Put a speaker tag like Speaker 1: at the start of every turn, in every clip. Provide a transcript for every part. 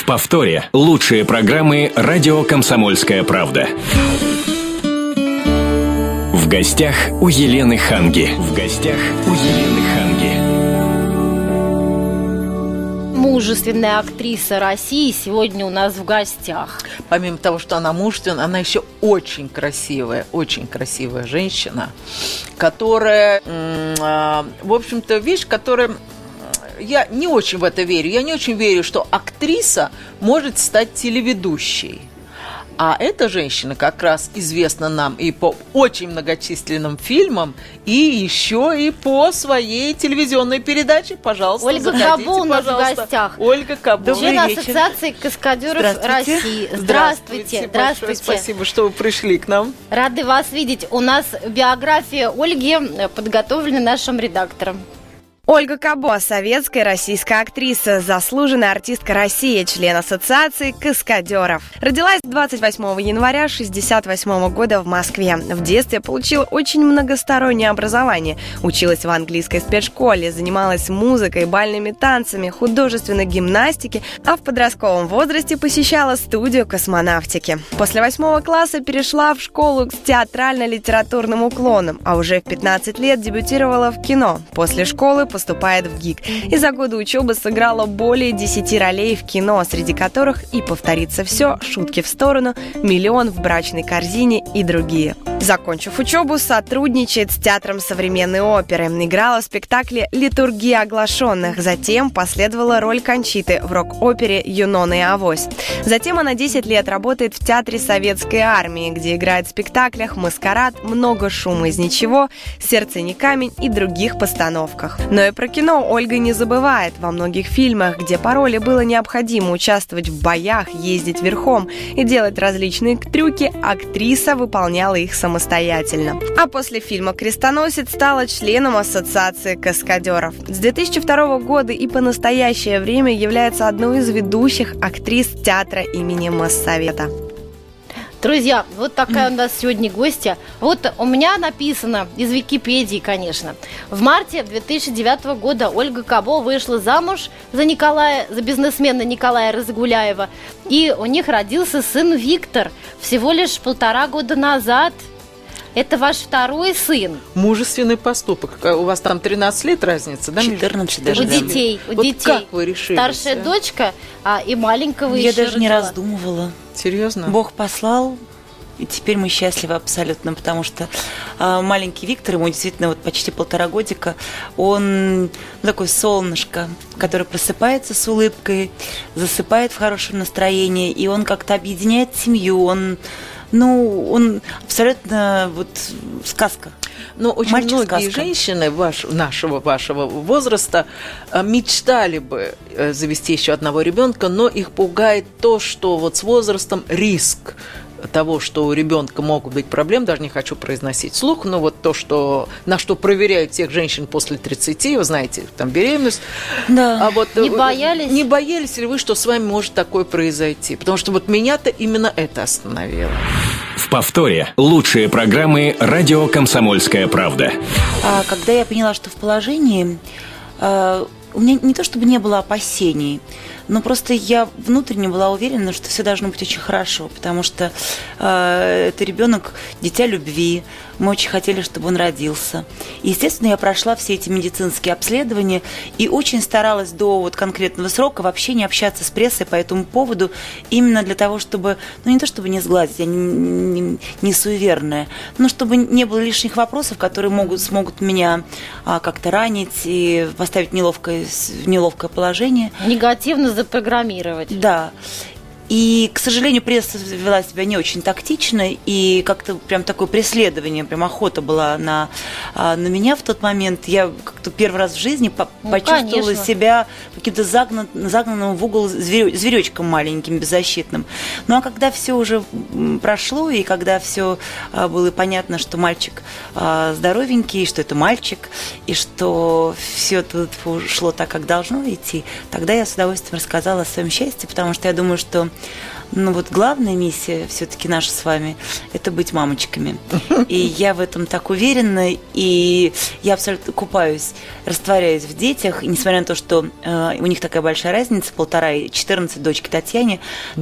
Speaker 1: В повторе лучшие программы «Радио Комсомольская правда». В гостях у Елены Ханги.
Speaker 2: Мужественная актриса России сегодня у нас в гостях.
Speaker 3: Помимо того, что она мужественная, она еще очень красивая женщина, которая, в общем-то, вещь, которая... Я не очень в это верю. Я не очень верю, что актриса может стать телеведущей. А эта женщина как раз известна нам и по очень многочисленным фильмам, и еще и по своей телевизионной передаче. Пожалуйста,
Speaker 2: Ольга Кабо у нас в гостях.
Speaker 3: Ольга Кабо.
Speaker 2: Член Ассоциации каскадеров России. Здравствуйте.
Speaker 3: Большое спасибо, что вы пришли к нам.
Speaker 2: Рады вас видеть. У нас биография Ольги подготовлена нашим редактором.
Speaker 4: Ольга Кабо – советская российская актриса, заслуженная артистка России, член Ассоциации каскадеров. Родилась 28 января 1968 года в Москве. В детстве получила очень многостороннее образование. Училась в английской спецшколе, занималась музыкой, бальными танцами, художественной гимнастикой, а в подростковом возрасте посещала студию космонавтики. После 8 класса перешла в школу с театрально-литературным уклоном, а уже в 15 лет дебютировала в кино. После школы поступает в ГИК. И за годы учебы сыграла более 10 ролей в кино, среди которых и «Повторится все», «Шутки в сторону», «Миллион в брачной корзине» и другие. Закончив учебу, сотрудничает с Театром современной оперы. Играла в спектакле «Литургия оглашенных». Затем последовала роль Кончиты в рок-опере «Юнона и Авось». Затем она 10 лет работает в Театре Советской армии, где играет в спектаклях «Маскарад», «Много шума из ничего», «Сердце не камень» и других постановках. Но и про кино Ольга не забывает. Во многих фильмах, где по роли было необходимо участвовать в боях, ездить верхом и делать различные трюки, актриса выполняла их самостоятельно. А после фильма «Крестоносец» стала членом Ассоциации каскадеров. С 2002 года и по настоящее время является одной из ведущих актрис театра имени Моссовета.
Speaker 2: Друзья, вот такая у нас сегодня гостья. Вот у меня написано из Википедии, конечно. В марте 2009 года Ольга Кабо вышла замуж за бизнесмена Николая Разгуляева. И у них родился сын Виктор всего лишь 1,5 года назад. Это ваш второй сын.
Speaker 3: Мужественный поступок. У вас там 13 лет разница, да?
Speaker 5: 14 даже.
Speaker 2: У детей.
Speaker 3: Как вы решили?
Speaker 2: Старшая дочка, и маленького
Speaker 5: Я
Speaker 2: еще
Speaker 5: даже не раздумывала.
Speaker 3: Серьезно?
Speaker 5: Бог послал, и теперь мы счастливы абсолютно, потому что маленький Виктор, ему действительно вот почти 1,5 годика, он такое солнышко, которое просыпается с улыбкой, засыпает в хорошем настроении, и он как-то объединяет семью, он абсолютно вот сказка.
Speaker 3: Но очень многие женщины вашего возраста мечтали бы завести еще одного ребенка, но их пугает то, что вот с возрастом риск того, что у ребенка могут быть проблемы, даже не хочу произносить вслух, но вот то, на что проверяют всех женщин после 30, вы знаете, там беременность.
Speaker 5: Да.
Speaker 3: А вот
Speaker 2: не боялись?
Speaker 3: Не боялись ли вы, что с вами может такое произойти? Потому что вот меня-то именно это остановило.
Speaker 1: В повторе лучшие программы «Радио Комсомольская правда».
Speaker 5: Когда я поняла, что в положении, у меня не то чтобы не было опасений, но просто я внутренне была уверена, что все должно быть очень хорошо, потому что это ребенок, дитя любви. Мы очень хотели, чтобы он родился. И, естественно, я прошла все эти медицинские обследования и очень старалась до вот конкретного срока вообще не общаться с прессой по этому поводу, именно для того, чтобы, не то чтобы не сгладить, я не суеверная, но чтобы не было лишних вопросов, которые смогут меня как-то ранить и поставить в неловкое положение.
Speaker 2: Негативно запрограммировать.
Speaker 5: Да. И, к сожалению, пресса вела себя не очень тактично, и как-то прям такое преследование, прям охота была на меня в тот момент. Я как-то первый раз в жизни почувствовала себя каким-то загнанным в угол зверечком маленьким, беззащитным. Ну, а когда все уже прошло, и когда все было понятно, что мальчик здоровенький, что это мальчик, и что все тут шло так, как должно идти, тогда я с удовольствием рассказала о своем счастье, потому что я думаю, что Но вот главная миссия все-таки наша с вами – это быть мамочками. И я в этом так уверена, и я абсолютно купаюсь, растворяюсь в детях. И несмотря на то, что у них такая большая разница, 1,5 и 14 дочки Татьяне,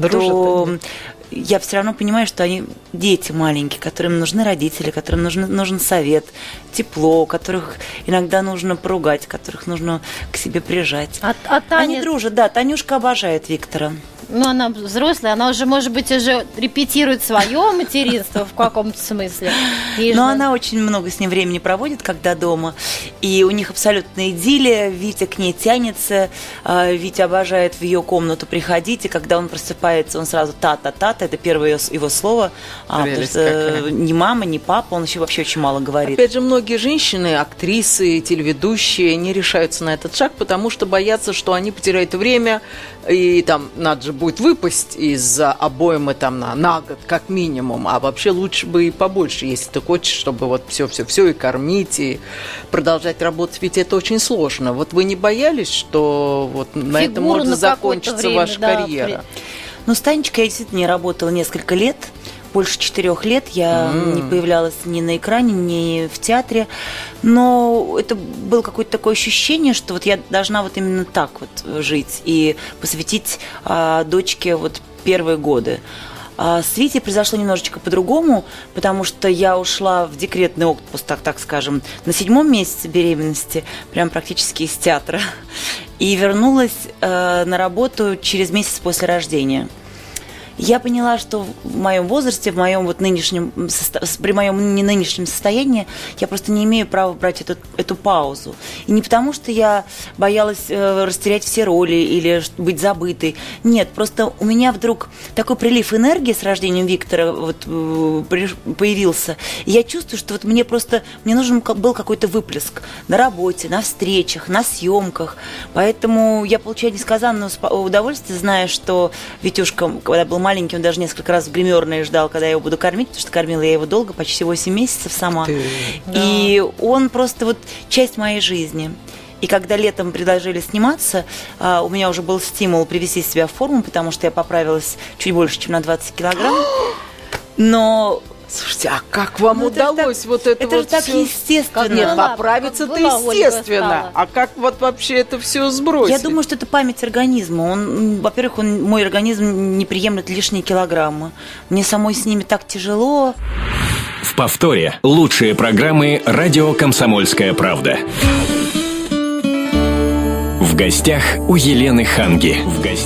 Speaker 5: то я все равно понимаю, что они дети маленькие, которым нужны родители, которым нужен совет, тепло, которых иногда нужно поругать, которых нужно к себе прижать.
Speaker 2: Таня...
Speaker 5: Они дружат, да. Танюшка обожает Виктора.
Speaker 2: Ну, она взрослая, она уже, может быть, уже репетирует свое материнство в каком-то смысле.
Speaker 5: Но она очень много с ним времени проводит, когда дома. И у них абсолютно идиллия. Витя к ней тянется. Витя обожает в ее комнату приходить. И когда он просыпается, он сразу тата-тата. Это первое его слово. Потому что ни мама, ни папа. Он еще вообще очень мало говорит.
Speaker 3: Опять же, многие женщины, актрисы, телеведущие не решаются на этот шаг, потому что боятся, что они потеряют время. И там надо же будет выпасть из-за обоймы там на год, как минимум. А вообще лучше бы и побольше, если ты хочешь, чтобы вот все и кормить, и продолжать работать. Ведь это очень сложно. Вот вы не боялись, что вот на этом может закончиться ваша карьера?
Speaker 5: Ну, с Танечкой я действительно не работала несколько лет. Больше 4 лет я не появлялась ни на экране, ни в театре. Но это было какое-то такое ощущение, что вот я должна вот именно так вот жить и посвятить дочке вот первые годы. С Витей произошло немножечко по-другому, потому что я ушла в декретный отпуск, так скажем, на 7-м месяце беременности, прям практически из театра, и вернулась на работу через месяц после рождения. Я поняла, что в моем возрасте, в моем вот нынешнем, при моем не нынешнем состоянии, я просто не имею права брать эту паузу. И не потому, что я боялась растерять все роли или быть забытой. Нет, просто у меня вдруг такой прилив энергии с рождением Виктора вот появился. И я чувствую, что вот мне нужен был какой-то выплеск на работе, на встречах, на съемках. Поэтому я получаю несказанное удовольствие, зная, что Витюшка, когда был маленький, он даже несколько раз в гримерной ждал, когда я его буду кормить, потому что кормила я его долго, почти 8 месяцев сама. И он просто вот часть моей жизни. И когда летом предложили сниматься, у меня уже был стимул привести себя в форму, потому что я поправилась чуть больше, чем на 20 килограмм. Но...
Speaker 3: Слушайте, а как вам удалось это
Speaker 5: же так естественно.
Speaker 3: Нет, поправиться-то естественно. А как вот вообще это все сбросить?
Speaker 5: Я думаю, что это память организма. Во-первых, мой организм не приемлет лишние килограммы. Мне самой с ними так тяжело.
Speaker 1: В повторе лучшие программы «Радио Комсомольская правда». В гостях у Елены Ханги.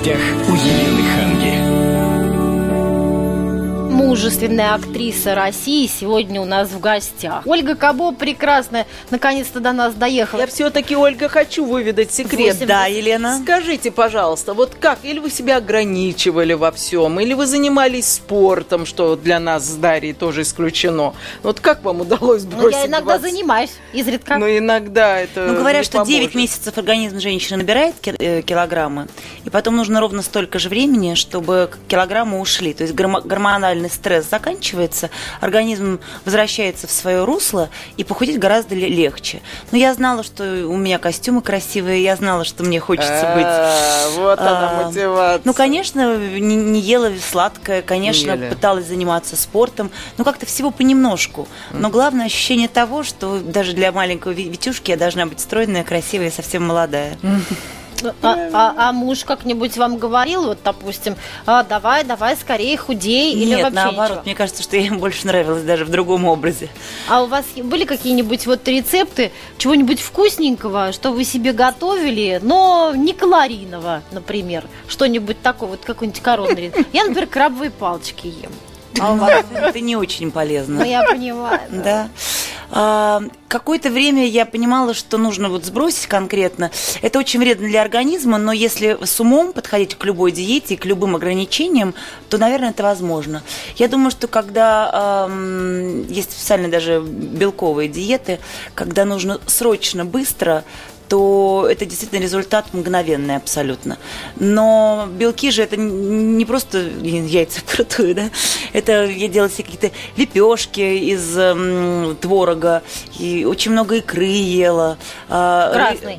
Speaker 2: Мужественная актриса России сегодня у нас в гостях. Ольга Кабо прекрасная, наконец-то до нас доехала.
Speaker 3: Я все-таки, Ольга, хочу выведать секрет.
Speaker 5: Да, Елена.
Speaker 3: Скажите, пожалуйста, вот как? Или вы себя ограничивали во всем, или вы занимались спортом, что для нас с Дарьей тоже исключено. Вот как вам удалось бросить?
Speaker 2: Я иногда занимаюсь, изредка.
Speaker 3: Ну, иногда это
Speaker 5: говорят,
Speaker 3: не
Speaker 5: что
Speaker 3: поможет.
Speaker 5: 9 месяцев организм женщины набирает килограммы, и потом нужно ровно столько же времени, чтобы килограммы ушли. То есть гормональный стресс заканчивается, организм возвращается в свое русло, и похудеть гораздо легче. Но я знала, что у меня костюмы красивые, я знала, что мне хочется быть...
Speaker 3: Вот она мотивация.
Speaker 5: Ну, конечно, не ела сладкое, конечно, пыталась заниматься спортом, но как-то всего понемножку. Но главное ощущение того, что даже для маленького Витюшки я должна быть стройная, красивая и совсем молодая.
Speaker 2: А муж как-нибудь вам говорил, вот, допустим, давай скорее худей?
Speaker 5: Нет,
Speaker 2: или вообще
Speaker 5: наоборот,
Speaker 2: ничего?
Speaker 5: мне кажется, что я им больше нравилась даже в другом образе.
Speaker 2: А у вас были какие-нибудь вот рецепты чего-нибудь вкусненького, что вы себе готовили, но не калорийного, например? Что-нибудь такое, вот какой-нибудь коронный рецепт. Я, например, крабовые палочки ем.
Speaker 5: А у вас это не очень полезно.
Speaker 2: Ну, я понимаю.
Speaker 5: Да. Какое-то время я понимала, что нужно вот сбросить конкретно. Это очень вредно для организма, но если с умом подходить к любой диете и к любым ограничениям, то, наверное, это возможно. Я думаю, что когда есть специальные даже белковые диеты, когда нужно срочно, быстро, то это действительно результат мгновенный абсолютно. Но белки же это не просто яйца вкрутую, да? Это я делала себе какие-то лепешки из творога, и очень много икры ела.
Speaker 2: Красной.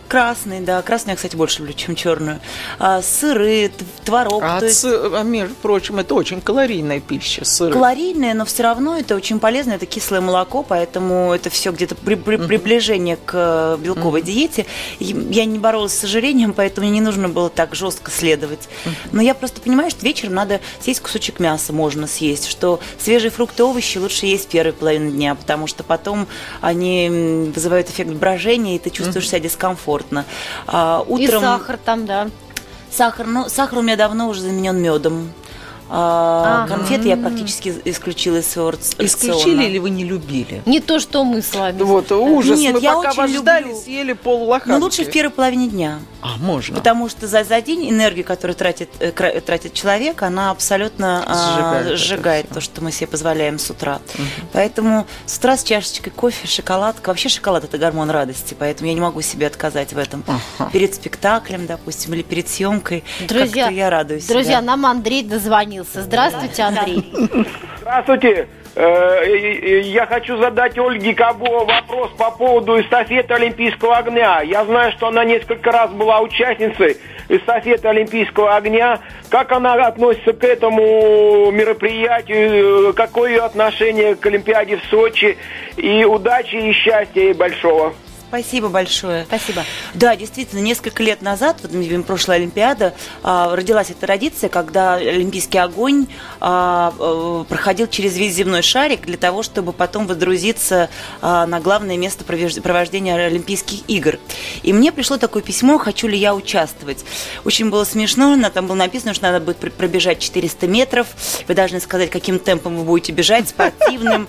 Speaker 5: Красный, да. Красный я, кстати, больше люблю, чем черную. Сыры, творог.
Speaker 3: Между прочим, это очень калорийная пища, сыры.
Speaker 5: Калорийная, но все равно это очень полезно. Это кислое молоко, поэтому это все где-то приближение к белковой диете. Я не боролась с ожирением, поэтому мне не нужно было так жестко следовать. Но я просто понимаю, что вечером надо съесть кусочек мяса, можно съесть, что свежие фрукты, овощи лучше есть в первой половине дня, потому что потом они вызывают эффект брожения, и ты чувствуешь себя дискомфортно. Утром...
Speaker 2: И сахар там, да.
Speaker 5: Сахар у меня давно уже заменен медом. Конфеты я практически исключила из своего рациона.
Speaker 3: Исключили или вы не любили?
Speaker 2: Не то, что мы с вами.
Speaker 3: Вот, ужас.
Speaker 5: Нет,
Speaker 3: мы
Speaker 5: я
Speaker 3: пока
Speaker 5: очень
Speaker 3: вас ждали,
Speaker 5: люблю.
Speaker 3: съели пол-лоханки.
Speaker 5: Но лучше в первой половине дня.
Speaker 3: Можно.
Speaker 5: Потому что за день энергию, которую тратит человек, она абсолютно сжигает то, что мы себе позволяем с утра. Поэтому с утра с чашечкой кофе, шоколадка. Вообще шоколад – это гормон радости, поэтому я не могу себе отказать в этом. Перед спектаклем, допустим, или перед съемкой.
Speaker 2: Друзья,
Speaker 5: как-то я радуюсь.
Speaker 2: Друзья, нам Андрей дозвонился. Здравствуйте, Андрей.
Speaker 6: Здравствуйте. Я хочу задать Ольге Кабо вопрос по поводу эстафеты Олимпийского огня. Я знаю, что она несколько раз была участницей эстафеты Олимпийского огня. Как она относится к этому мероприятию? Какое ее отношение к Олимпиаде в Сочи? И удачи, и счастья, и большого.
Speaker 5: Спасибо большое.
Speaker 2: Спасибо.
Speaker 5: Да, действительно, несколько лет назад, вот прошлая Олимпиада, родилась эта традиция, когда Олимпийский огонь проходил через весь земной шарик для того, чтобы потом водрузиться на главное место провождения Олимпийских игр. И мне пришло такое письмо, хочу ли я участвовать. Очень было смешно, там было написано, что надо будет пробежать 400 метров, вы должны сказать, каким темпом вы будете бежать, спортивной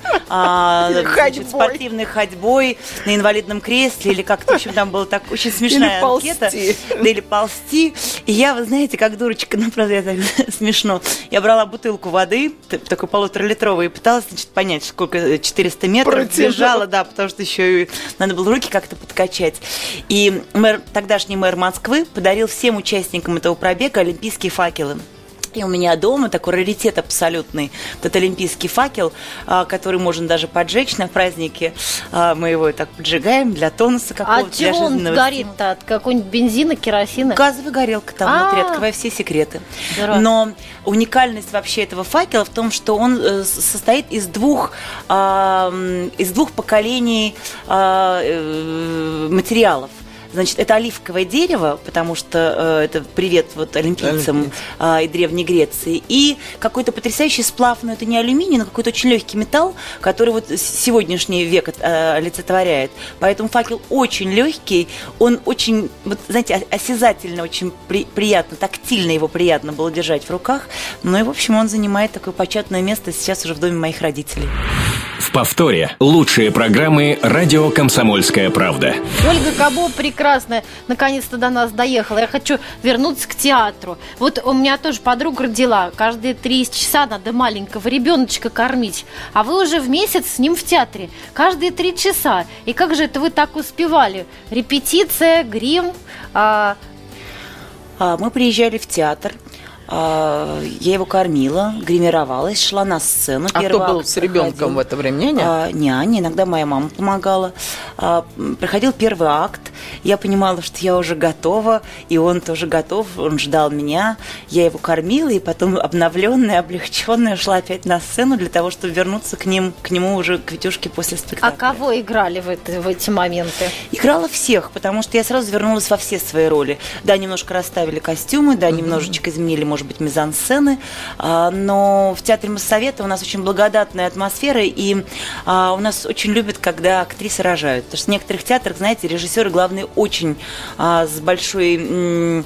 Speaker 5: ходьбой, на инвалидном кресле, или как-то, в общем, там была так очень смешная анкета. Да, или ползти. И я, вы знаете, как дурочка, ну, правда, это смешно. Я брала бутылку воды, такой 1,5-литровой, и пыталась, значит, понять, сколько 400 метров бежала, да, потому что еще и надо было руки как-то подкачать. И тогдашний мэр Москвы подарил всем участникам этого пробега олимпийские факелы. И у меня дома такой раритет абсолютный, этот олимпийский факел, который можно даже поджечь на празднике. Мы его так поджигаем для тонуса какого-то.
Speaker 2: А чего он горит-то? От какой-нибудь бензина, керосина?
Speaker 5: Газовая горелка там внутри, открывая все секреты.
Speaker 2: Здорово.
Speaker 5: Но уникальность вообще этого факела в том, что он состоит из двух поколений материалов. Значит, это оливковое дерево, потому что это привет вот олимпийцам и Древней Греции, и какой-то потрясающий сплав, но это не алюминий, но какой-то очень легкий металл, который вот сегодняшний век олицетворяет. Поэтому факел очень легкий, он очень, вот, знаете, осязательно, очень приятно, тактильно его приятно было держать в руках. Ну и, в общем, он занимает такое почетное место сейчас уже в доме моих родителей.
Speaker 1: В повторе лучшие программы «Радио Комсомольская правда».
Speaker 2: Ольга Кабо прекрасная, наконец-то до нас доехала. Я хочу вернуться к театру. Вот у меня тоже подруга родила. Каждые 3 часа надо маленького ребеночка кормить. А вы уже в месяц с ним в театре. Каждые 3 часа. И как же это вы так успевали? Репетиция, грим?
Speaker 5: Мы приезжали в театр. Я его кормила, гримировалась, шла на сцену.
Speaker 3: А кто был с ребенком в это время? Няня?
Speaker 5: Няня, иногда моя мама помогала. Проходил первый акт. Я понимала, что я уже готова, и он тоже готов. Он ждал меня. Я его кормила, и потом обновленная, облегченная шла опять на сцену для того, чтобы вернуться к нему уже к Витюшке после спектакля.
Speaker 2: А кого играли в эти моменты?
Speaker 5: Играла всех, потому что я сразу вернулась во все свои роли. Да, немножко расставили костюмы, да, немножечко изменили, может быть, мизансцены, но в Театре Моссовета у нас очень благодатная атмосфера, и у нас очень любят, когда актрисы рожают. Потому что в некоторых театрах, знаете, режиссеры, главные, очень с большой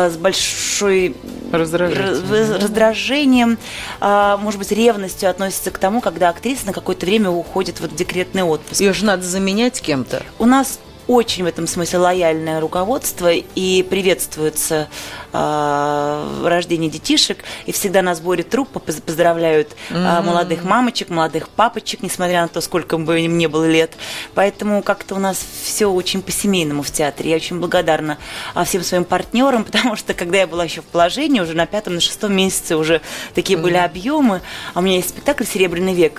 Speaker 5: раздражением, может быть, ревностью относятся к тому, когда актриса на какое-то время уходит в декретный отпуск.
Speaker 3: Ее же надо заменять кем-то.
Speaker 5: У нас очень в этом смысле лояльное руководство, и приветствуется рождение детишек, и всегда на сборе труппы поздравляют молодых мамочек, молодых папочек, несмотря на то, сколько бы им не было лет. Поэтому как-то у нас все очень по-семейному в театре. Я очень благодарна всем своим партнерам, потому что когда я была еще в положении, уже на 5-6 месяце уже такие были объемы. А у меня есть спектакль «Серебряный век».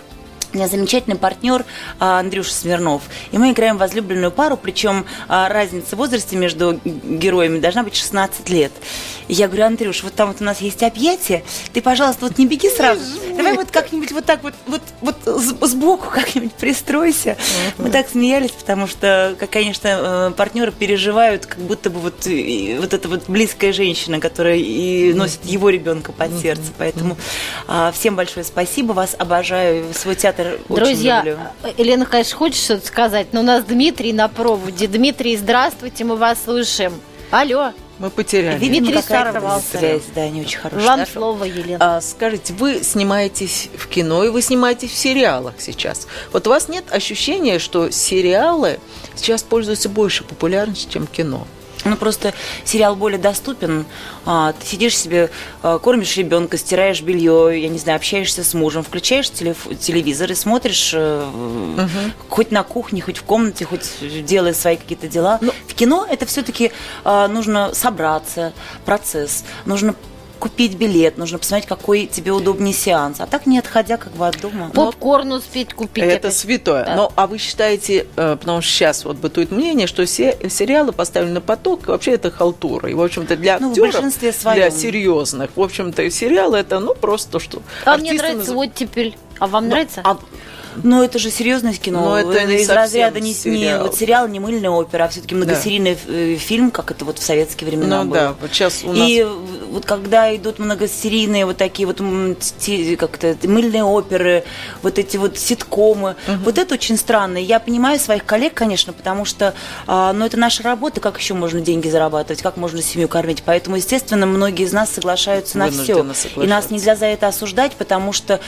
Speaker 5: У меня замечательный партнер Андрюша Смирнов. И мы играем возлюбленную пару, причем разница в возрасте между героями должна быть 16 лет. И я говорю: Андрюш, вот там вот у нас есть объятия, ты, пожалуйста, вот не беги сразу. Давай вот как-нибудь вот так вот сбоку как-нибудь пристройся. Мы так смеялись, потому что, конечно, партнеры переживают, как будто бы вот эта вот близкая женщина, которая и носит его ребенка под сердце. Поэтому всем большое спасибо, вас обожаю, свой театр
Speaker 2: Друзья,
Speaker 5: очень люблю.
Speaker 2: Елена, конечно, хочет что-то сказать, но у нас Дмитрий на проводе. Дмитрий, здравствуйте, мы вас слушаем. Алло.
Speaker 3: Мы потеряли.
Speaker 2: Дмитрий сорвался.
Speaker 5: Связь, да, не очень хорошая.
Speaker 2: Вам слово, Елена.
Speaker 3: Скажите, вы снимаетесь в кино и вы снимаетесь в сериалах сейчас. Вот у вас нет ощущения, что сериалы сейчас пользуются больше популярностью, чем кино?
Speaker 5: Ну, просто сериал более доступен. Ты сидишь себе, кормишь ребенка, стираешь белье, я не знаю, общаешься с мужем, включаешь телевизор и смотришь хоть на кухне, хоть в комнате, хоть делая свои какие-то дела. Но в кино это все-таки нужно собраться, процесс, нужно купить билет, нужно посмотреть, какой тебе удобнее сеанс. А так, не отходя как бы от дома.
Speaker 2: Попкорн успеть купить.
Speaker 3: Это святое. Да. Но, а вы считаете, потому что сейчас вот бытует мнение, что сериалы поставлены на поток, вообще это халтура. И, в общем-то, для актеров, для серьезных, в общем-то, сериалы это, просто то, что...
Speaker 2: А мне нравится оттепель. А вам нравится?
Speaker 5: Но это же серьезное кино.
Speaker 3: Но это не
Speaker 5: из разряда
Speaker 3: сериал,
Speaker 5: не мыльная опера, а все-таки многосерийный фильм, как это вот в советские времена было.
Speaker 3: Да, вот сейчас у нас...
Speaker 5: И вот когда идут многосерийные вот такие вот как-то мыльные оперы, вот эти вот ситкомы, вот это очень странно. Я понимаю своих коллег, конечно, потому что, это наша работа, как еще можно деньги зарабатывать, как можно семью кормить. Поэтому, естественно, многие из нас соглашаются на все. И нас нельзя за это осуждать, потому что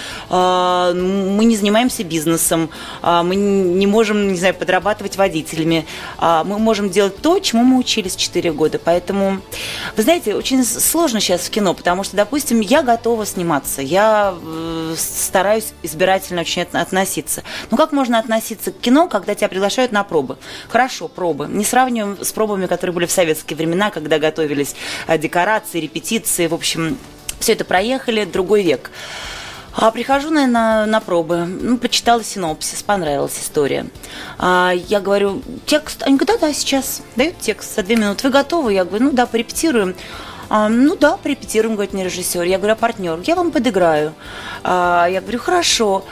Speaker 5: мы не занимаемся бизнесом, мы не можем, не знаю, подрабатывать водителями, мы можем делать то, чему мы учились 4 года. Поэтому, вы знаете, очень сложно сейчас в кино, потому что, допустим, я готова сниматься, я стараюсь избирательно очень относиться. Но как можно относиться к кино, когда тебя приглашают на пробы? Хорошо, пробы. Не сравниваем с пробами, которые были в советские времена, когда готовились декорации, репетиции, в общем, все это проехали, другой век. Прихожу на пробы, прочитала синопсис, понравилась история. Я говорю: текст? Они говорят: да, сейчас. Дают текст за 2 минуты. Вы готовы? Я говорю: да, порепетируем. Да, порепетируем, говорит мне режиссер. Я говорю: партнер, я вам подыграю. Я говорю: хорошо.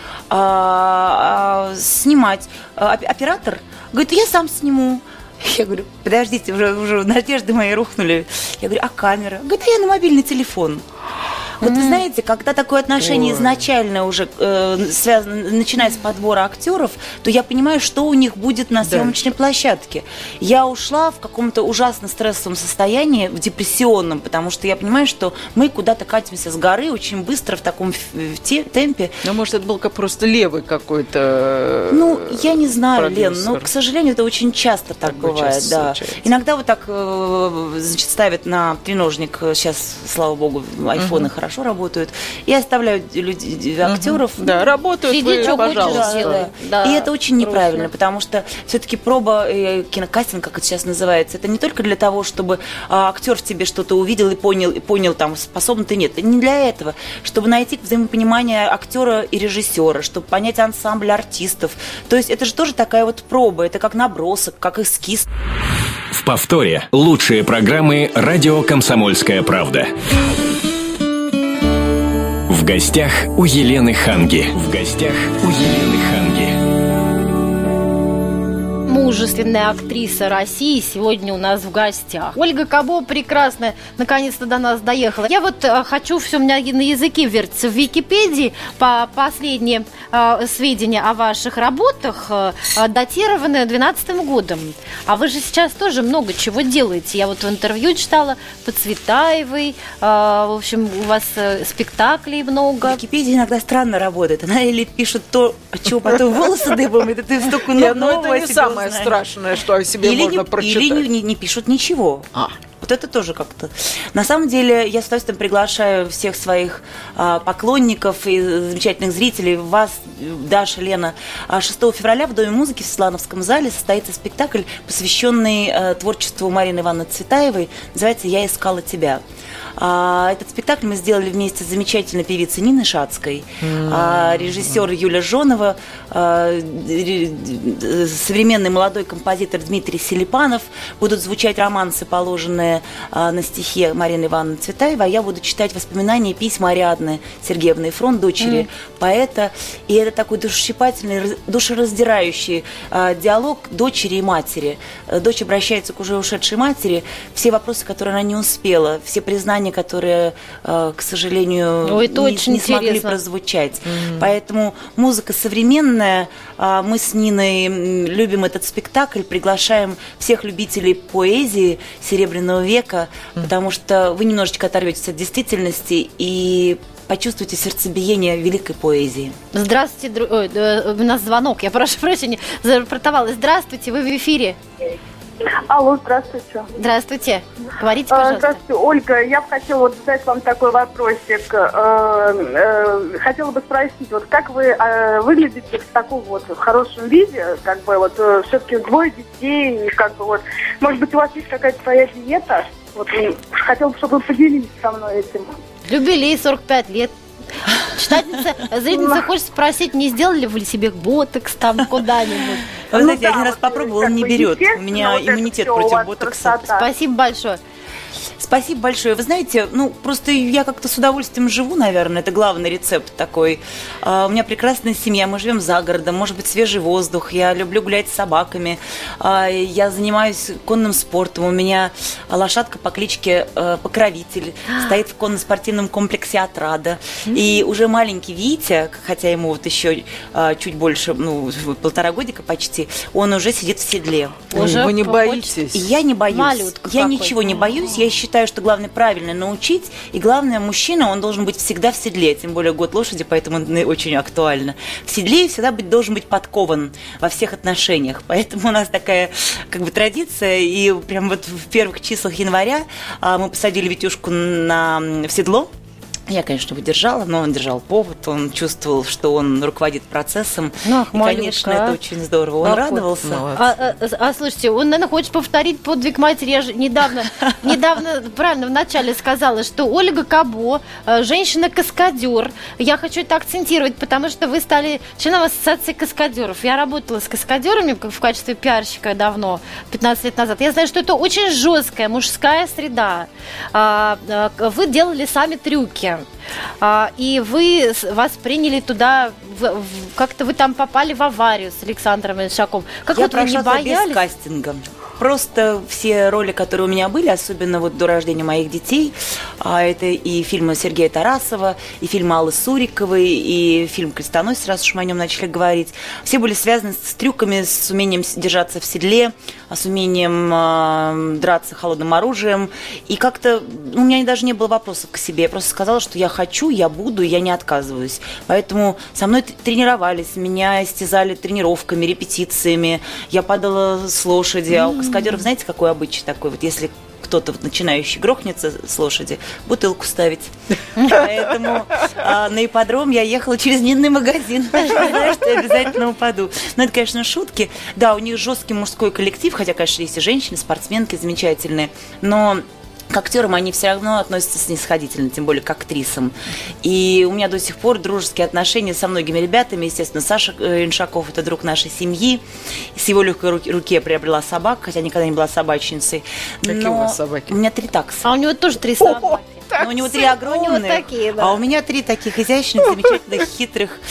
Speaker 5: Снимать. Оператор? Говорит: я сам сниму. Я говорю: подождите, уже надежды мои рухнули. Я говорю: а камера? Говорит: я на мобильный телефон. Вот вы знаете, когда такое отношение изначально уже связано, начинается с подбора актеров, то я понимаю, что у них будет на съемочной площадке. Я ушла в каком-то ужасно стрессовом состоянии, в депрессионном, потому что я понимаю, что мы куда-то катимся с горы очень быстро в таком темпе.
Speaker 3: Ну, может, это был просто левый какой-то
Speaker 5: я не знаю,
Speaker 3: продюсер.
Speaker 5: Лен, но, к сожалению, это очень часто так бывает.
Speaker 3: Часто
Speaker 5: да.
Speaker 3: случается.
Speaker 5: Иногда вот так, ставят на треножник, сейчас, слава богу, айфоны хорошо работают, и оставляют актеров.
Speaker 3: Да, работают.
Speaker 2: Сиди, что
Speaker 3: пожалуйста.
Speaker 2: Да.
Speaker 5: И это очень неправильно, потому что все-таки проба, кинокастинг, как это сейчас называется, это не только для того, чтобы актер в тебе что-то увидел и понял, там, способен ты, нет. Это не для этого. Чтобы найти взаимопонимание актера и режиссера, чтобы понять ансамбль артистов. То есть это же тоже такая вот проба, это как набросок, как эскиз.
Speaker 1: В повторе лучшие программы «Радио Комсомольская правда». В гостях у Елены Ханги.
Speaker 2: Мужественная актриса России сегодня у нас в гостях. Ольга Кабо прекрасная, наконец-то до нас доехала. Я вот хочу, все у меня на языке вертится. В Википедии по последние сведения о ваших работах датированы 2012 годом. А вы же сейчас тоже много чего делаете. Я вот в интервью читала по Цветаевой. В общем, у вас спектаклей много.
Speaker 5: Википедия иногда странно работает. Она или пишет то, от чего потом волосы дыбом, и ты столько нового
Speaker 3: это не самое страшное, что о себе можно прочитать.
Speaker 5: Или не пишут ничего. Вот это тоже как-то. На самом деле, я с удовольствием приглашаю всех своих поклонников и замечательных зрителей, вас, Даша, Лена. 6 февраля в Доме музыки в Светлановском зале состоится спектакль, посвященный творчеству Марины Ивановны Цветаевой. Называется «Я искала тебя». Этот спектакль мы сделали вместе с замечательной певицей Ниной Шацкой, режиссер Юля Жонова, современный молодой композитор Дмитрий Селипанов. Будут звучать романсы, положенные на стихи Марины Ивановны Цветаевой, а я буду читать воспоминания и письма Ариадны Сергеевны Фрон, дочери поэта. И это такой душещипательный, душераздирающий диалог дочери и матери. Дочь обращается к уже ушедшей матери, все вопросы, которые она не успела, все признания, которые, к сожалению, не смогли прозвучать. Поэтому музыка современная. Мы с Ниной любим этот спектакль, приглашаем всех любителей поэзии Серебряного века, потому что вы немножечко оторветесь от действительности и почувствуйте сердцебиение великой поэзии.
Speaker 2: Здравствуйте, у нас звонок, я прошу прощения, зарапортовалась. Здравствуйте, вы в эфире.
Speaker 7: Алло, здравствуйте.
Speaker 2: Здравствуйте. Говорите, пожалуйста.
Speaker 7: Здравствуйте, Ольга. Я бы хотела задать вам такой вопросик. Хотела бы спросить, как вы выглядите в таком в хорошем виде, все-таки 2 детей, и может быть, у вас есть какая-то своя диета? Хотела бы, чтобы вы поделились со мной этим.
Speaker 2: Юбилей 45 лет. Зрительница хочет спросить, не сделали вы себе ботокс там куда-нибудь?
Speaker 5: Вы знаете, я один раз попробовала, он не берет. У меня иммунитет против ботокса.
Speaker 2: Спасибо большое.
Speaker 5: Спасибо большое. Вы знаете, просто я как-то с удовольствием живу, наверное, это главный рецепт такой. У меня прекрасная семья, мы живем за городом, может быть, свежий воздух, я люблю гулять с собаками, я занимаюсь конным спортом, у меня лошадка по кличке Покровитель стоит в конно-спортивном комплексе «Отрада». И уже маленький Витя, хотя ему еще чуть больше, 1,5 годика почти, он уже сидит в седле.
Speaker 3: Вы не боитесь?
Speaker 5: Я не боюсь.
Speaker 2: Малютка
Speaker 5: я
Speaker 2: какой.
Speaker 5: Ничего не боюсь. Я считаю, что главное правильно научить. И главное, мужчина, он должен быть всегда в седле. Тем более год лошади, поэтому очень актуально. В седле всегда должен быть подкован во всех отношениях. Поэтому у нас такая традиция. И прям в первых числах января мы посадили Витюшку в седло. Я, конечно, его держала, но он держал повод, он чувствовал, что он руководит процессом. И, конечно, это очень здорово. Он радовался.
Speaker 2: Слушайте, он, наверное, хочет повторить подвиг матери. Я же недавно, правильно, в начале сказала, что Ольга Кабо, женщина-каскадер. Я хочу это акцентировать, потому что вы стали членом ассоциации каскадеров. Я работала с каскадерами в качестве пиарщика давно, 15 лет назад. Я знаю, что это очень жесткая мужская среда. Вы делали сами трюки. И вас приняли туда, как-то вы там попали в аварию с Александром Ильшаком.
Speaker 5: Я прошла без кастинга. Просто все роли, которые у меня были, особенно до рождения моих детей, это и фильмы Сергея Тарасова, и фильмы Аллы Суриковой, и фильм «Крестоносец», раз уж мы о нем начали говорить, все были связаны с трюками, с умением держаться в седле, с умением драться холодным оружием. И как-то у меня даже не было вопросов к себе. Я просто сказала, что я хочу, я буду, и я не отказываюсь. Поэтому со мной тренировались, меня истязали тренировками, репетициями. Я падала с лошади. А у каскадеров, знаете, какой обычай такой? Если кто-то начинающий грохнется с лошади, бутылку ставить. Поэтому на ипподром я ехала через Нинный магазин. Знаешь, что я обязательно упаду. Но это, конечно, шутки. Да, у них жесткий мужской коллектив, хотя, конечно, есть и женщины, спортсменки замечательные. Но к актерам они все равно относятся снисходительно, тем более к актрисам. И у меня до сих пор дружеские отношения со многими ребятами. Естественно, Саша Иншаков – это друг нашей семьи. С его легкой руки я приобрела собак, хотя никогда не была собачницей.
Speaker 3: Какие у вас собаки?
Speaker 5: У меня 3 такса.
Speaker 2: А у него тоже 3 собаки.
Speaker 5: Но у него 3 огромные, а у меня 3 таких изящных, замечательных, хитрых.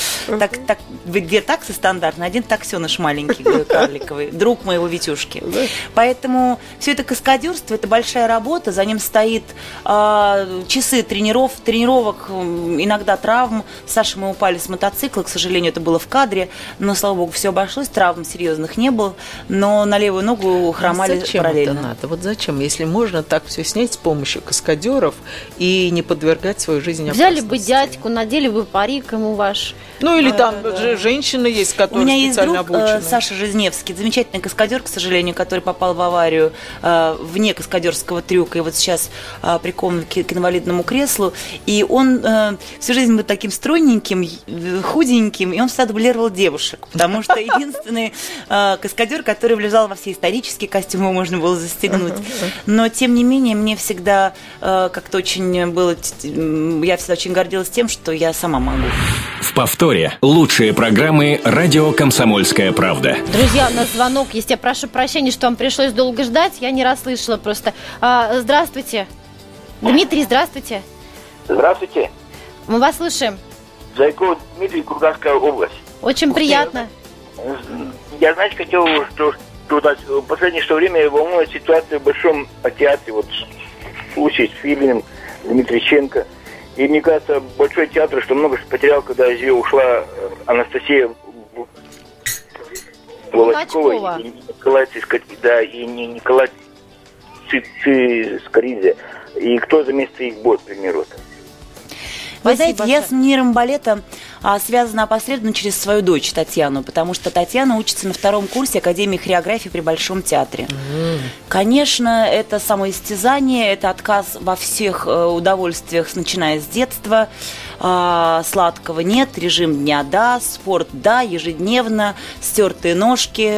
Speaker 5: 2 таксы стандартно, 1 таксеныш маленький, карликовый, друг моего Витюшки. Поэтому все это каскадерство, это большая работа, за ним стоит часы тренировок, иногда травм. С Сашей мы упали с мотоцикла, к сожалению, это было в кадре, но, слава богу, все обошлось, травм серьезных не было, но на левую ногу хромали параллельно.
Speaker 3: Зачем это надо? Зачем? Если можно так все снять с помощью каскадеров и не подвергать свою жизнь опасности.
Speaker 2: Взяли бы дядьку, надели бы парик ему ваш.
Speaker 3: или там женщины есть, которые
Speaker 5: У меня есть
Speaker 3: специально
Speaker 5: друг
Speaker 3: обучены?
Speaker 5: Саша Жизневский, замечательный каскадер, к сожалению, который попал в аварию вне каскадерского трюка, и вот сейчас прикован к инвалидному креслу, и он всю жизнь был таким стройненьким, худеньким, и он всегда дублировал девушек, потому что единственный каскадер, который влезал во все исторические костюмы, можно было застегнуть. Но, тем не менее, мне всегда как-то очень было... Я всегда очень гордилась тем, что я сама могу.
Speaker 1: В повторе лучшие программы «Радио Комсомольская правда».
Speaker 2: Друзья, у нас звонок есть. Я прошу прощения, что вам пришлось долго ждать. Я не расслышала просто. Здравствуйте. Дмитрий, здравствуйте.
Speaker 8: Здравствуйте.
Speaker 2: Мы вас слушаем.
Speaker 8: Зайков Дмитрий, Курганская область.
Speaker 2: Очень приятно.
Speaker 8: Я, знаете, хотел в последнее время волнует ситуация в Большом театре. Вот случай с Филиным, Дмитриченко. И мне кажется, Большой театр, что много потерял, когда из нее ушла Анастасия Волочкова и Николай Николай Цискоридзе. И кто за место их будет, к примеру?
Speaker 5: Вы знаете, я с миром балета связана опосредованно через свою дочь Татьяну, потому что Татьяна учится на 2-м курсе Академии хореографии при Большом театре. Конечно, это самоистязание, это отказ во всех удовольствиях, начиная с детства. Сладкого нет, режим дня да, спорт да, ежедневно, стертые ножки,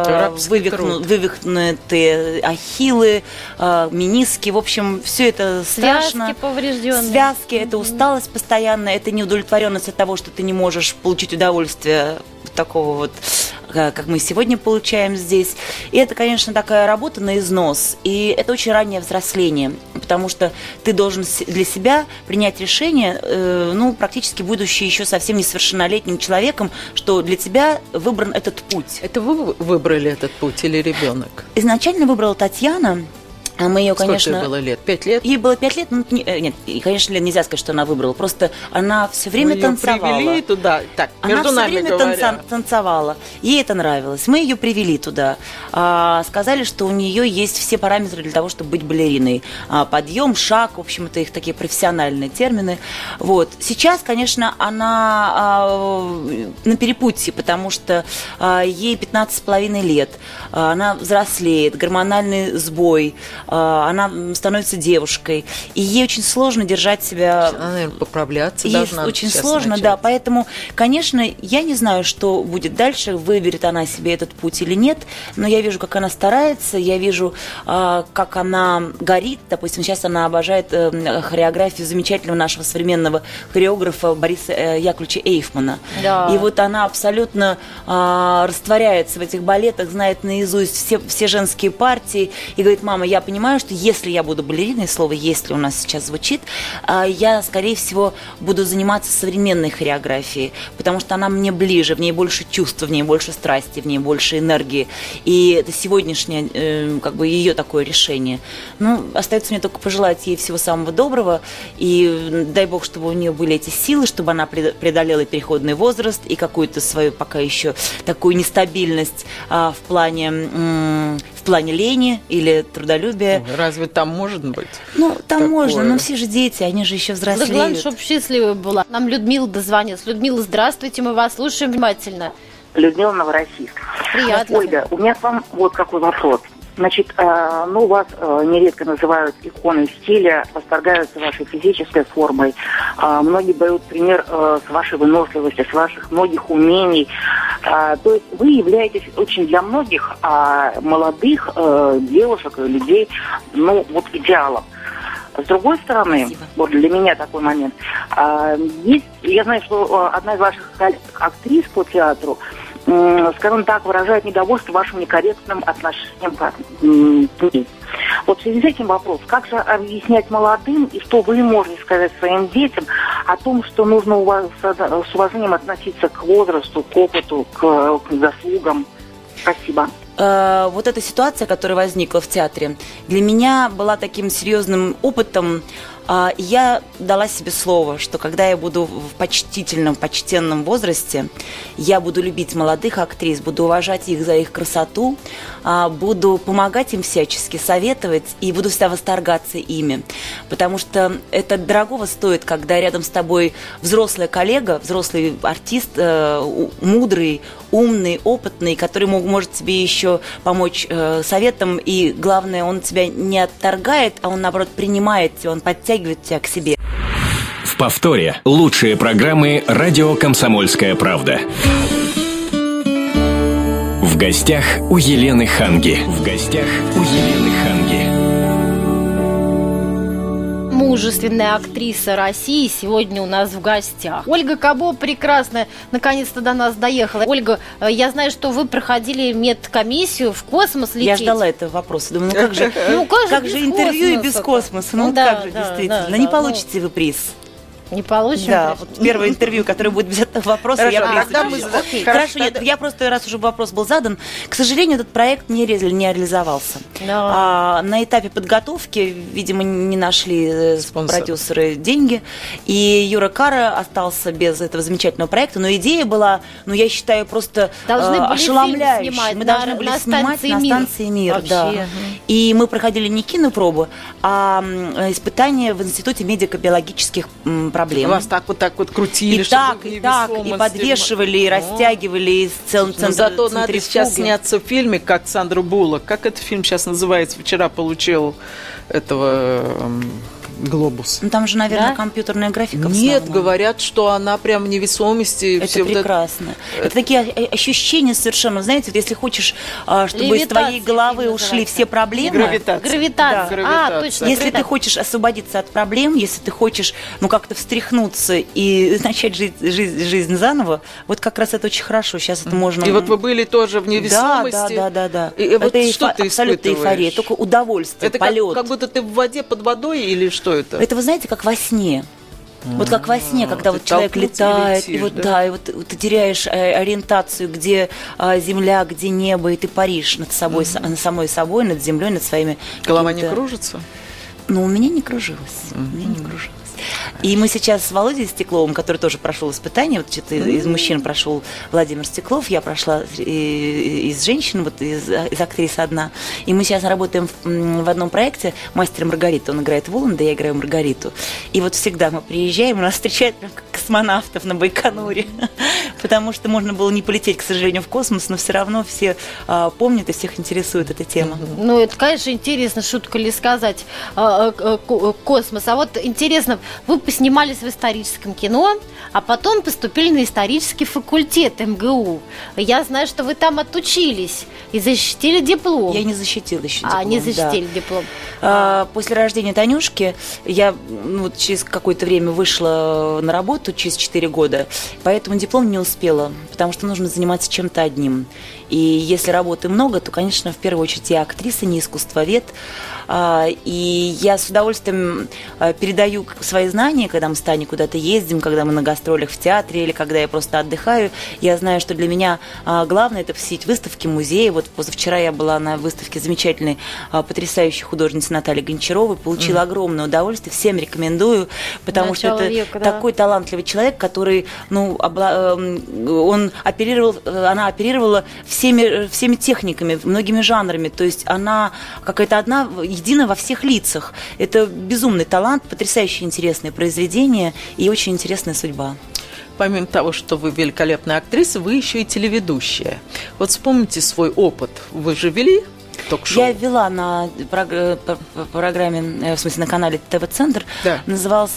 Speaker 5: вывихнутые ахиллы, мениски, в общем, все это страшно.
Speaker 2: Связки поврежденные.
Speaker 5: Связки, это усталость постоянная, это неудовлетворенность от того, что ты не можешь получить удовольствие такого вот, как мы сегодня получаем здесь. И это, конечно, такая работа на износ. И это очень раннее взросление, потому что ты должен для себя принять решение, практически будучи еще совсем несовершеннолетним человеком, что для тебя выбран этот путь.
Speaker 3: Это вы выбрали этот путь или ребенок?
Speaker 5: Изначально выбрала Татьяна. А мы ее, конечно...
Speaker 3: Сколько ей было лет? 5 лет?
Speaker 5: Ей было 5 лет. Нет, и, конечно, нельзя сказать, что она выбрала. Просто она все время танцевала.
Speaker 3: Привели туда. Так, между
Speaker 5: она
Speaker 3: нами
Speaker 5: все время танцевала. Ей это нравилось. Мы ее привели туда. Сказали, что у нее есть все параметры для того, чтобы быть балериной. Подъем, шаг, в общем, это их такие профессиональные термины. Вот. Сейчас, конечно, она на перепутье, потому что ей 15,5 лет. Она взрослеет, гормональный сбой. Она становится девушкой, и ей очень сложно держать себя.
Speaker 3: Она, наверное, поправляться
Speaker 5: ей
Speaker 3: должна.
Speaker 5: Очень сложно, начать. Да. Поэтому, конечно, я не знаю, что будет дальше, выберет она себе этот путь или нет, но я вижу, как она старается, я вижу, как она горит. Допустим, сейчас она обожает хореографию замечательного нашего современного хореографа Бориса Яковлевича Эйфмана. Да. И вот она абсолютно растворяется в этих балетах, знает наизусть все женские партии и говорит: мама, я понимаю, что если я буду балериной, слово «если» у нас сейчас звучит, я, скорее всего, буду заниматься современной хореографией, потому что она мне ближе, в ней больше чувства, в ней больше страсти, в ней больше энергии. И это сегодняшнее, ее такое решение. Остается мне только пожелать ей всего самого доброго, и дай бог, чтобы у нее были эти силы, чтобы она преодолела переходный возраст и какую-то свою пока еще такую нестабильность в плане лени или трудолюбия.
Speaker 3: Разве там может быть?
Speaker 5: Там
Speaker 3: такое?
Speaker 5: Можно, но все же дети, они же еще взрослеют.
Speaker 2: Да главное, чтобы счастливой была. Нам Людмила дозвонилась. Людмила, здравствуйте, мы вас слушаем внимательно.
Speaker 9: Людмила, Новороссийск.
Speaker 2: Приятно.
Speaker 9: Ольга, у меня к вам вот какой вопрос. Значит, вас нередко называют иконой стиля, восторгаются вашей физической формой. Многие берут пример с вашей выносливости, с ваших многих умений. То есть вы являетесь очень для многих молодых девушек и людей, идеалом. С другой стороны, вот для меня такой момент, я знаю, что одна из ваших актрис по театру, скажем так, выражает недовольство вашим некорректным отношением к ней. Вот в связи с этим вопрос: как же объяснять молодым и что вы можете сказать своим детям о том, что нужно с уважением относиться к возрасту, к опыту, к заслугам? Спасибо.
Speaker 5: Вот эта ситуация, которая возникла в театре, для меня была таким серьезным опытом Я дала себе слово, что когда я буду в почтенном возрасте, я буду любить молодых актрис, буду уважать их за их красоту, буду помогать им всячески, советовать и буду всегда восторгаться ими. Потому что это дорогого стоит, когда рядом с тобой взрослая коллега, взрослый артист, мудрый, умный, опытный, который может тебе еще помочь советом, и главное, он тебя не отторгает, а он, наоборот, принимает тебя, он подтягивает тебя к себе.
Speaker 1: В повторе лучшие программы «Радио Комсомольская правда». В гостях у Елены Ханги.
Speaker 2: Мужественная актриса России сегодня у нас в гостях. Ольга Кабо прекрасная, наконец-то до нас доехала. Ольга, я знаю, что вы проходили медкомиссию, в космос лететь.
Speaker 5: Я ждала этого вопроса. Думаю, как же интервью и без космоса? Как же, действительно. Не получите вы приз.
Speaker 2: Не получим?
Speaker 5: Да, вот первое интервью, которое будет без этого вопроса, Хорошо, нет, я просто, раз уже вопрос был задан, к сожалению, этот проект не реализовался. На этапе подготовки, видимо, не нашли продюсеры деньги, и Юра Кара остался без этого замечательного проекта, но идея была, я считаю, просто ошеломляющей. Мы должны были снимать на станции «Мир». Да. И мы проходили не кинопробу, а испытания в Институте медико-биологических проблем.
Speaker 3: Вас так вот крутили,
Speaker 5: и подвешивали, и растягивали, и целым центром.
Speaker 3: Зато надо сейчас сняться в фильме, как Сандра Буллок. Как этот фильм сейчас называется? Вчера получил этого... глобус.
Speaker 5: Там же, наверное, компьютерная графика.
Speaker 3: Нет, говорят, что она прям в невесомости.
Speaker 5: Это прекрасно. Это такие ощущения совершенно. Знаете, вот если хочешь, чтобы из твоей головы ушли все проблемы.
Speaker 2: Гравитация. Точно.
Speaker 5: Если ты хочешь освободиться от проблем, если ты хочешь, как-то встряхнуться и начать жизнь заново, вот как раз это очень хорошо. Сейчас это можно...
Speaker 3: И вот вы были тоже в невесомости.
Speaker 5: Да.
Speaker 3: Это что ты
Speaker 5: абсолютно эйфория, только удовольствие, полет.
Speaker 3: Это как будто ты в воде под водой или что это?
Speaker 5: Это, вы знаете, как во сне. Вот как во сне, когда вот человек летает, летишь, и вот ты теряешь ориентацию, где земля, где небо, и ты паришь над собой, над самой собой, над землей, над своими...
Speaker 3: Голова не кружится?
Speaker 5: У меня не кружилась. И мы сейчас с Володей Стекловым, который тоже прошел испытание, вот что-то из мужчин прошел Владимир Стеклов, я прошла из женщин, вот из актрис одна. И мы сейчас работаем в одном проекте «Мастер и Маргарита». Он играет Воланда, я играю Маргариту. И вот всегда мы приезжаем, и нас встречают прям как космонавтов на Байконуре. Потому что можно было не полететь, к сожалению, в космос, но все равно все помнят и всех интересует эта тема.
Speaker 2: Это, конечно, интересно, шутка ли сказать, космос. А вот интересно, вы поснимались в историческом кино, а потом поступили на исторический факультет МГУ. Я знаю, что вы там отучились и защитили диплом.
Speaker 5: Я не защитила еще диплом.
Speaker 2: Не защитили диплом.
Speaker 5: После рождения Танюшки я через какое-то время вышла на работу, через 4 года, поэтому диплом не успела, потому что нужно заниматься чем-то одним. И если работы много, то, конечно, в первую очередь я актриса, не искусствовед. И я с удовольствием передаю свои знания, когда мы с Таней куда-то ездим, когда мы на гастролях в театре или когда я просто отдыхаю. Я знаю, что для меня главное – это посетить выставки, музеи. Вот позавчера я была на выставке замечательной, потрясающей художницы Натальи Гончаровой, получила огромное удовольствие, всем рекомендую, потому что это такой талантливый человек, который, она оперировала всеми техниками, многими жанрами, то есть она какая-то одна, единая во всех лицах. Это безумный талант, потрясающе интересное произведение и очень интересная судьба.
Speaker 3: Помимо того, что вы великолепная актриса, вы еще и телеведущая. Вот вспомните свой опыт. Вы же вели ток-шоу?
Speaker 5: Я вела на программе, в смысле на канале ТВ-центр, называлась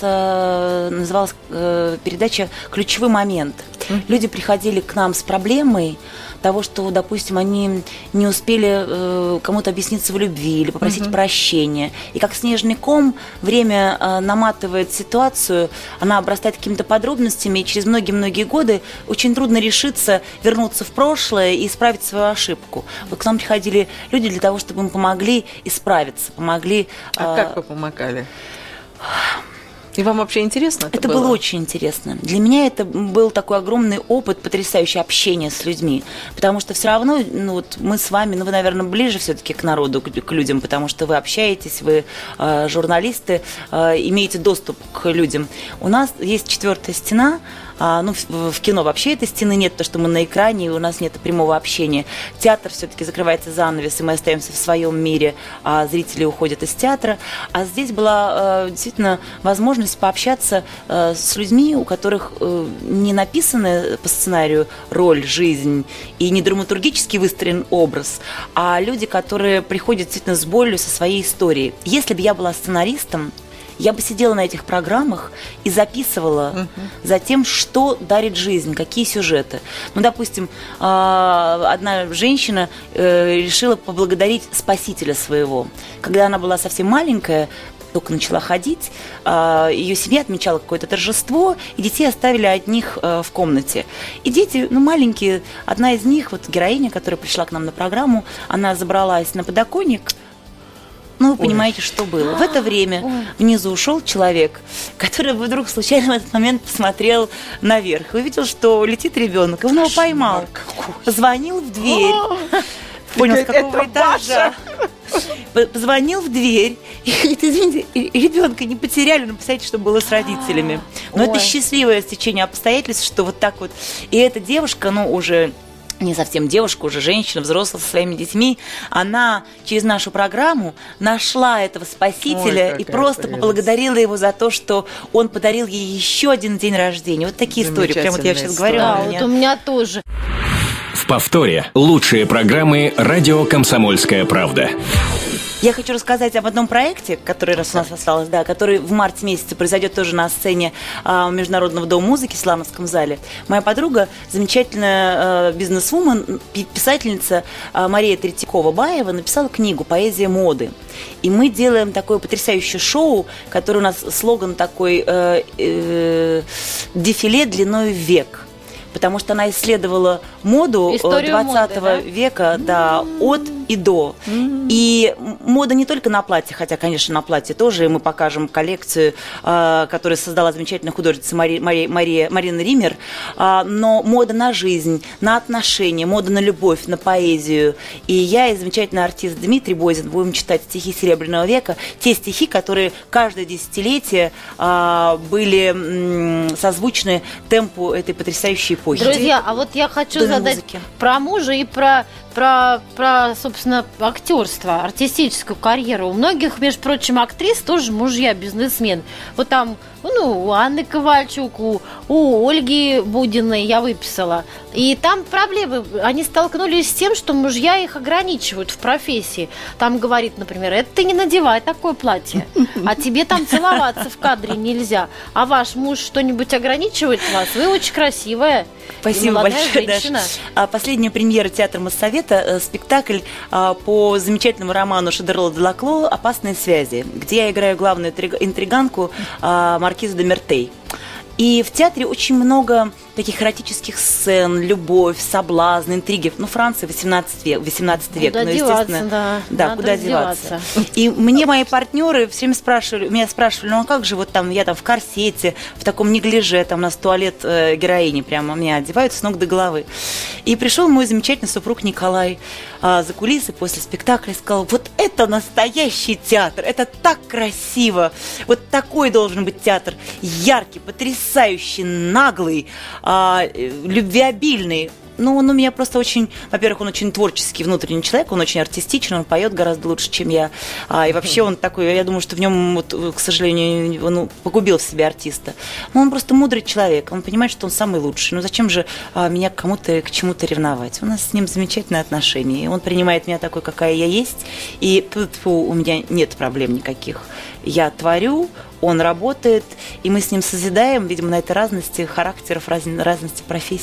Speaker 5: передача «Ключевой момент». Люди приходили к нам с проблемой того, что, допустим, они не успели кому-то объясниться в любви или попросить прощения. И как снежный ком время наматывает ситуацию, она обрастает какими-то подробностями, и через многие-многие годы очень трудно решиться, вернуться в прошлое и исправить свою ошибку. Вот к нам приходили люди для того, чтобы им помогли исправиться, помогли...
Speaker 3: как вы помогали? И вам вообще интересно
Speaker 5: это было очень интересно. Для меня это был такой огромный опыт, потрясающее общение с людьми. Потому что все равно, ну, вот мы с вами, ну, вы, наверное, ближе все-таки к народу, к людям, потому что вы общаетесь, вы журналисты, имеете доступ к людям. У нас есть четвертая стена. Ну, в кино вообще этой стены нет, потому что мы на экране, и у нас нет прямого общения. Театр все-таки закрывается занавес, и мы остаемся в своем мире, а зрители уходят из театра. А здесь была действительно возможность пообщаться с людьми, у которых не написаны по сценарию роль, жизнь, и не драматургически выстроен образ, а люди, которые приходят действительно с болью, со своей историей. Если бы я была сценаристом, я бы сидела на этих программах и записывала за тем, что дарит жизнь, какие сюжеты. Ну, допустим, одна женщина решила поблагодарить спасителя своего. Когда она была совсем маленькая, только начала ходить, ее семья отмечала какое-то торжество, и детей оставили одних в комнате. И дети, ну, маленькие, одна из них, вот героиня, которая пришла к нам на программу, она забралась на подоконник. Ну, вы понимаете, что было. В это время внизу ушел человек, который вдруг случайно в этот момент посмотрел наверх и увидел, что летит ребенок, и он его поймал. Позвонил в дверь. Понял, с какого этажа. Позвонил в дверь и говорит: извините, ребенка не потеряли, но представляете, что было с родителями. Но это счастливое стечение обстоятельств, что вот так вот. И эта девушка, ну, уже не совсем девушка, уже женщина, взрослая со своими детьми, она через нашу программу нашла этого спасителя и просто поблагодарила его за то, что он подарил ей еще один день рождения. Вот такие истории. Прямо вот я сейчас говорю.
Speaker 2: Да, вот у меня тоже.
Speaker 1: В повторе лучшие программы «Радио Комсомольская правда».
Speaker 5: Я хочу рассказать об одном проекте, который раз у нас осталось, да, который в марте месяце произойдет тоже на сцене Международного дома музыки в Славянском зале. Моя подруга, замечательная бизнесвумен, писательница Мария Третьякова-Баева, написала книгу «Поэзия моды». И мы делаем такое потрясающее шоу, которое у нас слоган такой «Дефиле длиною в век». Потому что она исследовала моду 20 века, да, от и до. И мода не только на платье, хотя, конечно, на платье тоже, и мы покажем коллекцию, которую создала замечательная художница Марина Ример, но мода на жизнь, на отношения, мода на любовь, на поэзию. И я и замечательный артист Дмитрий Бозин будем читать стихи Серебряного века, те стихи, которые каждое десятилетие были созвучны темпу этой потрясающей эпохи.
Speaker 2: Друзья, а вот я хочу задать про мужа и про, собственно, актерство, артистическую карьеру. У многих, между прочим, актрис тоже мужья бизнесмен. Вот там, ну, у Анны Ковальчук, у Ольги Будиной я выписала. И там проблемы. Они столкнулись с тем, что мужья их ограничивают в профессии. Там говорит, например, это ты не надевай такое платье, а тебе там целоваться в кадре нельзя. А ваш муж что-нибудь ограничивает вас? Вы очень красивая.
Speaker 5: Спасибо большое, Даша. Последняя премьера театра Моссовета, спектакль по замечательному роману Шодерла де Лакло «Опасные связи», где я играю главную интриганку маркизу де Мертей. И в театре очень много таких эротических сцен, любовь, соблазн, интриги. Ну, Франция, 18 век,
Speaker 2: куда
Speaker 5: ну,
Speaker 2: естественно,
Speaker 5: да, куда деваться. И мне мои партнеры все время меня спрашивали, ну, а как же вот там, я там в корсете, в таком неглиже, там у нас туалет героини, прямо меня одевают с ног до головы. И пришел мой замечательный супруг Николай за кулисы после спектакля и сказал: вот это настоящий театр, это так красиво, вот такой должен быть театр, яркий, потрясающий, наглый, любвеобильный. Ну, он у меня просто очень, во-первых, он очень творческий внутренний человек, он очень артистичен, он поет гораздо лучше, чем я. И вообще он такой, я думаю, что в нем, вот, к сожалению, он погубил в себе артиста. Но он просто мудрый человек, он понимает, что он самый лучший. Ну, зачем же меня к чему-то ревновать? У нас с ним замечательные отношения, и он принимает меня такой, какая я есть, и у меня нет проблем никаких. Я творю, он работает, и мы с ним созидаем, видимо, на этой разности характеров, разности профессий.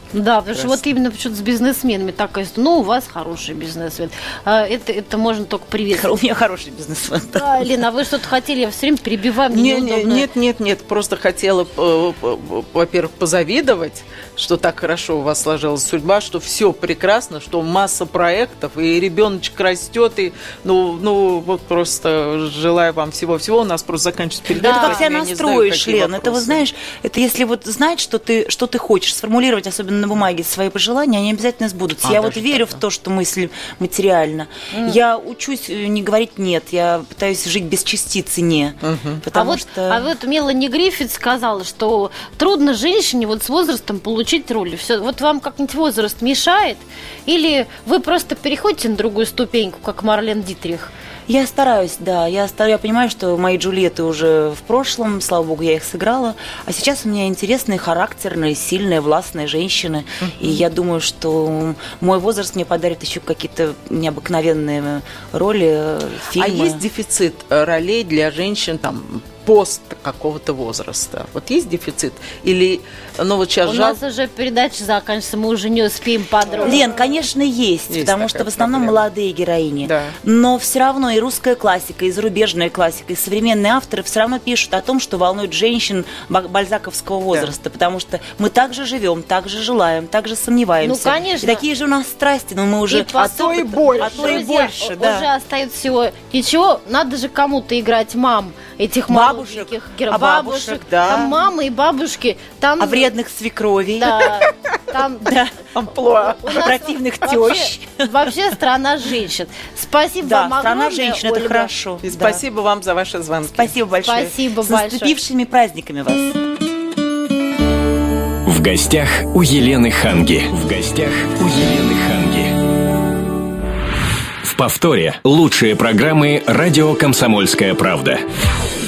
Speaker 2: Да, потому что вот именно почему-то с бизнесменами такая история. Ну, у вас хороший бизнесмен. Это можно только приветствовать.
Speaker 5: У меня хороший бизнесмен.
Speaker 2: Да, Лена, а вы что-то хотели? Я все время перебиваю, мне неудобно.
Speaker 3: Нет. Просто хотела, во-первых, позавидовать, что так хорошо у вас сложилась судьба, что все прекрасно, что масса проектов, и ребеночек растет, и вот просто желаю вам всего-всего. У нас просто заканчивается передача.
Speaker 5: Это как себя настроишь, Лен. Это, вот знаешь, это если вот знать, что ты хочешь, сформулировать, особенно на бумаге, свои пожелания, они обязательно сбудутся. Я вот верю в то, что мысль материальна. Я учусь не говорить «нет», я пытаюсь жить без частицы «не». Потому что...
Speaker 2: А вот Мелани Гриффит сказала, что трудно женщине вот с возрастом получить роли. Все, вот вам как-нибудь возраст мешает? Или вы просто переходите на другую ступеньку, как Марлен Дитрих?
Speaker 5: Я стараюсь, да. Я понимаю, что мои Джульетты уже в прошлом, слава богу, я их сыграла. А сейчас у меня интересные, характерные, сильные, властные женщины. И я думаю, что мой возраст мне подарит еще какие-то необыкновенные роли, фильмы.
Speaker 3: А есть дефицит ролей для женщин пост какого-то возраста? Вот есть дефицит? Или, вот сейчас...
Speaker 2: У нас уже передача заканчивается, мы уже не успеем подробно.
Speaker 5: Лен, конечно, есть, потому что в основном молодые героини. Да. Но все равно и русская классика, и зарубежная классика, и современные авторы все равно пишут о том, что волнует женщин бальзаковского возраста, потому что мы также живем, также желаем, также сомневаемся.
Speaker 2: Ну, конечно.
Speaker 5: И такие же у нас страсти, но мы уже...
Speaker 3: А то и больше.
Speaker 2: Друзья, да. Уже остается всего ничего, надо же кому-то играть мам этих бабушек, бабушек,
Speaker 5: да.
Speaker 2: Там мамы и бабушки, там...
Speaker 5: А вредных свекровей.
Speaker 2: Да, там...
Speaker 3: Амплуа.
Speaker 5: Противных тещ.
Speaker 2: Вообще страна женщин. Спасибо вам огромное,
Speaker 5: страна женщин,
Speaker 2: Ольга.
Speaker 5: Это хорошо.
Speaker 3: И спасибо вам за ваши звонки.
Speaker 5: Спасибо большое.
Speaker 2: Спасибо
Speaker 5: С
Speaker 2: большое.
Speaker 5: наступившими праздниками вас.
Speaker 1: В гостях у Елены Ханги. В повторе лучшие программы «Радио Комсомольская правда».